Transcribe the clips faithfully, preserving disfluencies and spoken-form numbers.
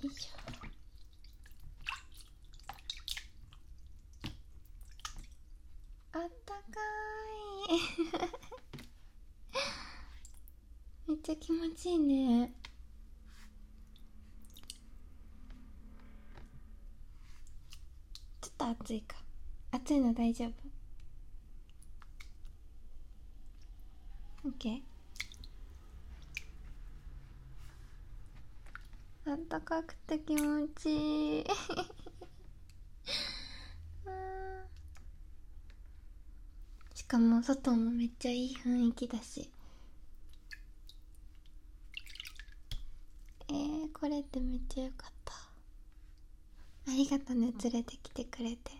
よいしょ。あったかーいめっちゃ気持ちいいね。ちょっと暑いか。暑いの大丈夫？ OK。 あったかくて気持ちいいしかも外もめっちゃいい雰囲気だし、えー、これってめっちゃよかった。ありがとね、連れてきてくれて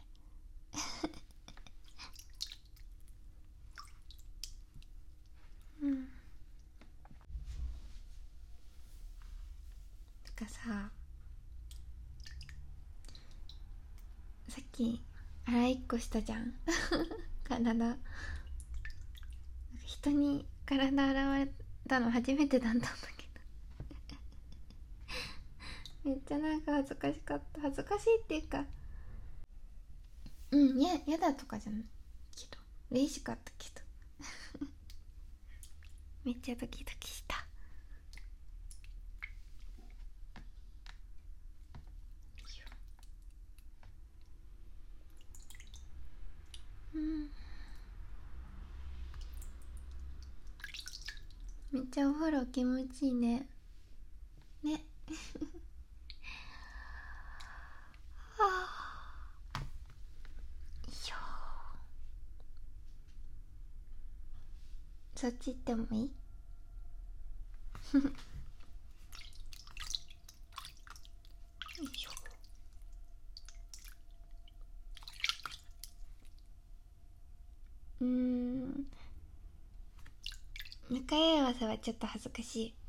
うんとかさ、さっき洗いっこしたじゃん体、人に体洗われたの初めてだったんだけどめっちゃなんか恥ずかしかった。恥ずかしいっていうか、うん、や、やだとかじゃないけど嬉しかったけどめっちゃドキドキした。うん、めっちゃお風呂気持ちいいね。ねはあ、よいしょ。そっち行ってもいい？よいしょ。うーん、向かい合わせはちょっと恥ずかしい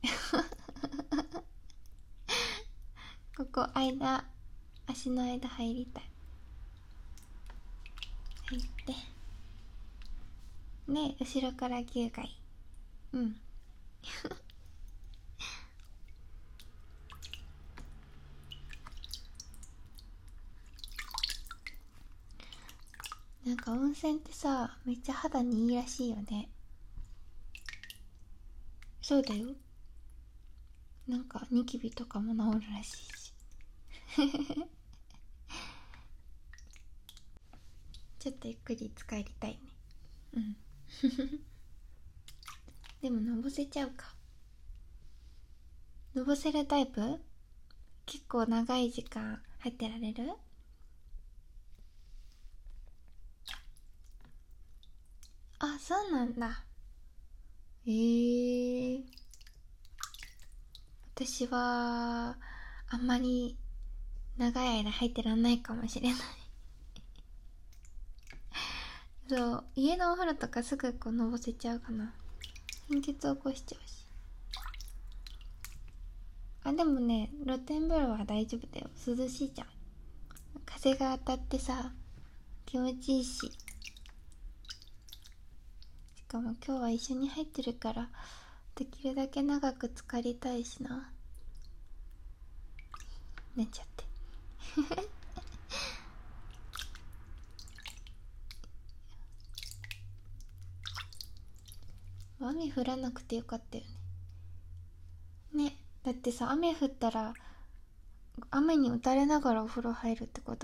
ここ間、足の間入りたい。入ってねえ、後ろからぎゅうがいい。うんなんか温泉ってさ、めっちゃ肌にいいらしいよね。そうだよ。なんかニキビとかも治るらしいしちょっとゆっくり使いたいね。うんでものぼせちゃうか。のぼせるタイプ？結構長い時間入ってられる？あ、そうなんだ。えー、私はあんまり長い間入ってらんないかもしれないそう、家のお風呂とかすぐこうのぼせちゃうかな。貧血起こしちゃうし。あ、でもね、露天風呂は大丈夫だよ。涼しいじゃん。風が当たってさ、気持ちいいし。しかも今日は一緒に入ってるから、できるだけ長く浸かりたいしな。寝ちゃって雨降らなくてよかったよね。ね、だってさ、雨降ったら雨に打たれながらお風呂入るってこと？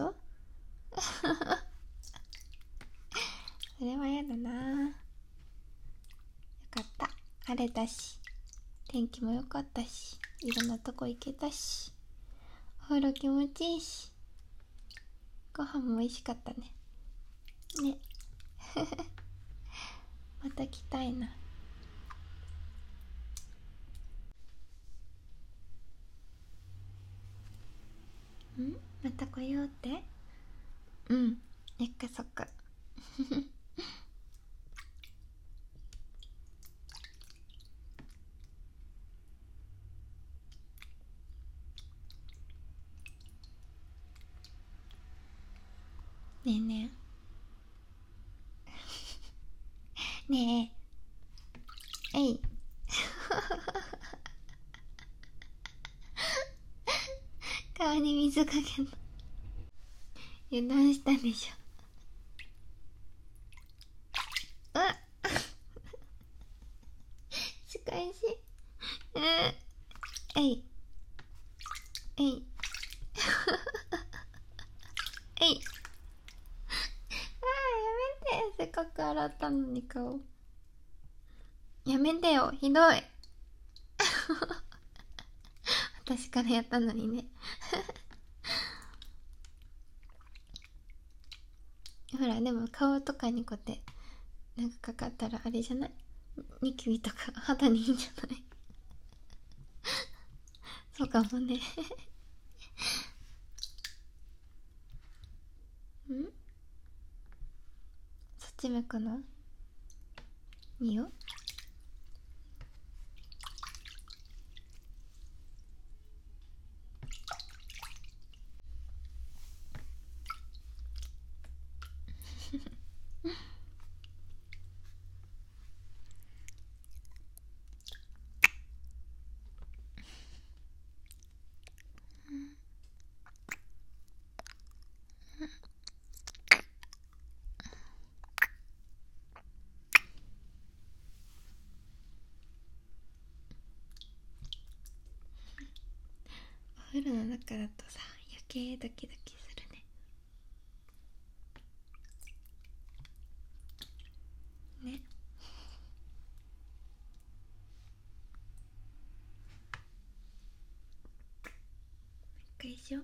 それはやだな。よかった、晴れたし、天気も良かったし、いろんなとこ行けたし、お風呂気持ちいいし、ご飯も美味しかったね。ねまた来たいな。ん、また来ようって？うん、約束ねえねえねえ、えい顔に水かけんの。油断したでしょ。あっ仕返し。うん。えいえいえい。あー、やめて。せっかく洗ったのに顔。やめてよ、ひどい。私からやったのにね。ほら、でも顔とかにこうやってなんかかかったらあれじゃない？ニキビとか肌にいいんじゃない？そうかもね。ん？そっち向くの？いいよ。お風呂の中だとさ、余計ドキドキするね。ね。一回しよう。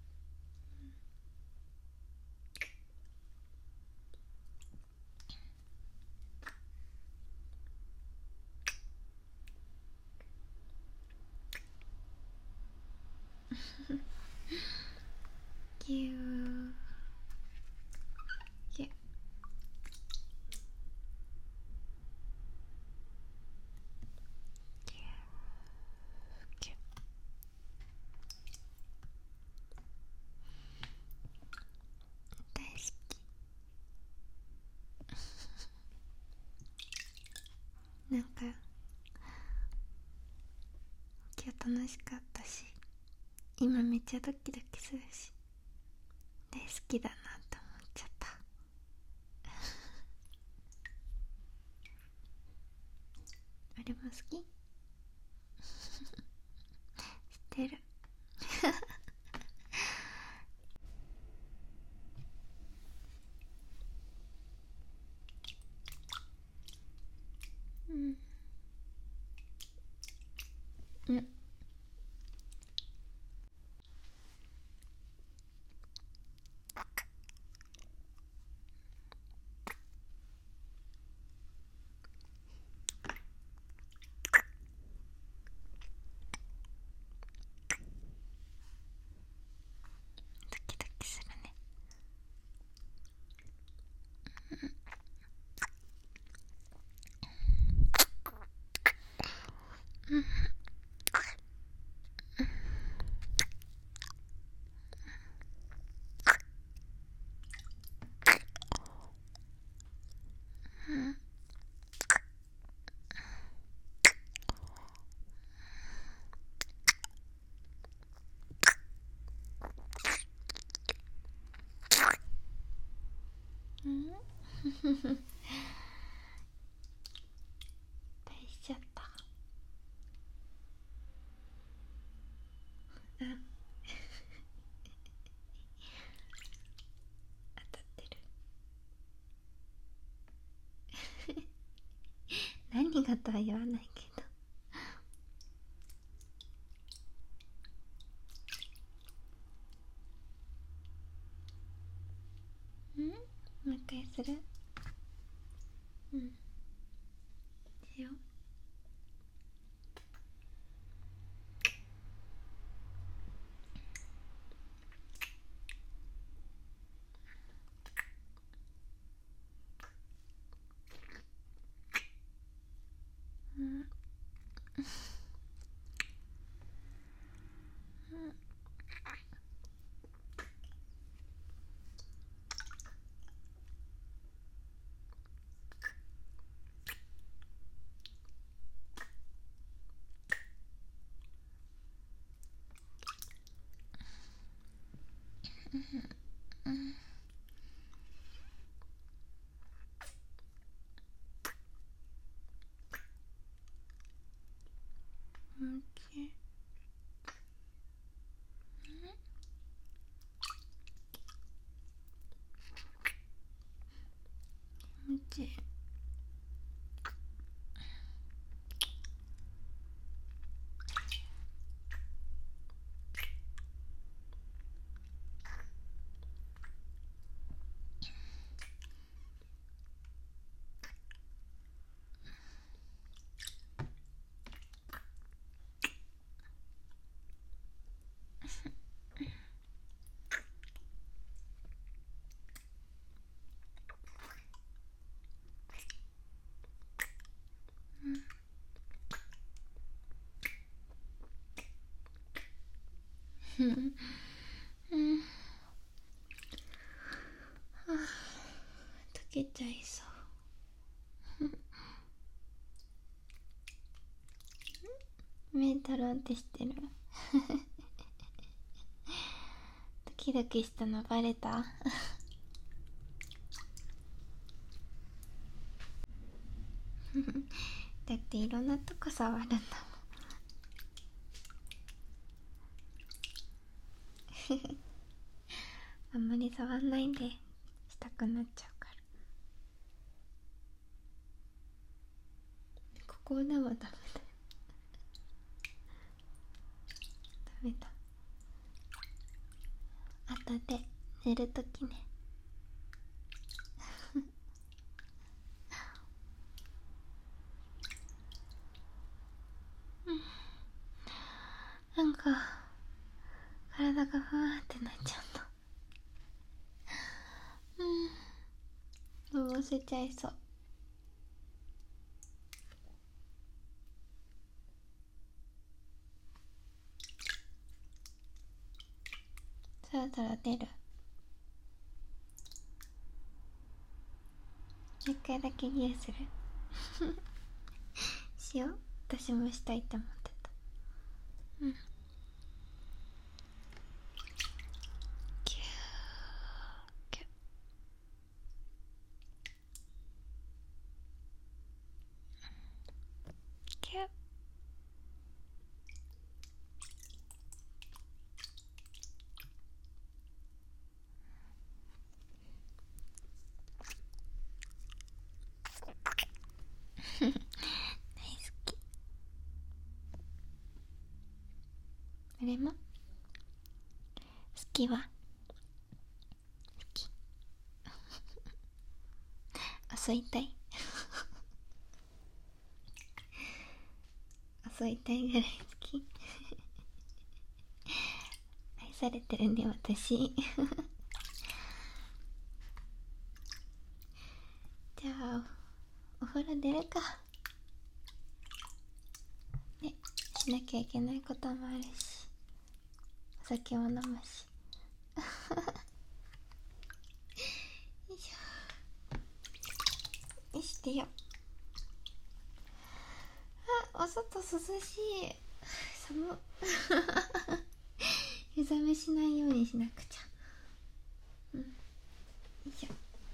ぎゅーぎゅぎゅ。大好き。なんか今日楽しかったし、今めっちゃドキドキするし、大好きだなって思っちゃった。あれも好き？知ってる。うんうん。ドキドキするね。うんうんうん大しちゃった。あ、当たってる。何がとは言わないけど。ん？もう一回する？うん。しよう。うん。 うん。うん。気持ちいい。うん。うん。溶けちゃいそう。目トロンってしてる。ドキドキしたのバレた？だっていろんなとこ触るんだもん。あんまり触んないでしたくなっちゃうから。ここでもダメだよ。ダメだ。後で寝るときね。なんか体がふわーってなっちゃった。うん、のぼせちゃいそう。そろそろ出る。一回だけギューする。しよう。私もしたいと思ってた。うん。キューキューキュー。大好き。あれも好きは好き。遊びたい。遊びたいぐらい好き。愛されてるね私。じゃあお風呂出るかね。しなきゃいけないこともあるし、お酒も飲むし。よいしょ。よしてよ。あ、お外涼しい。寒。湯冷めしないようにしなくちゃ。うん。よいしょ。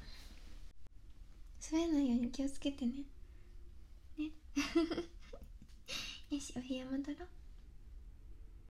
滑らないように気をつけてね。ね。よし、お部屋戻ろう。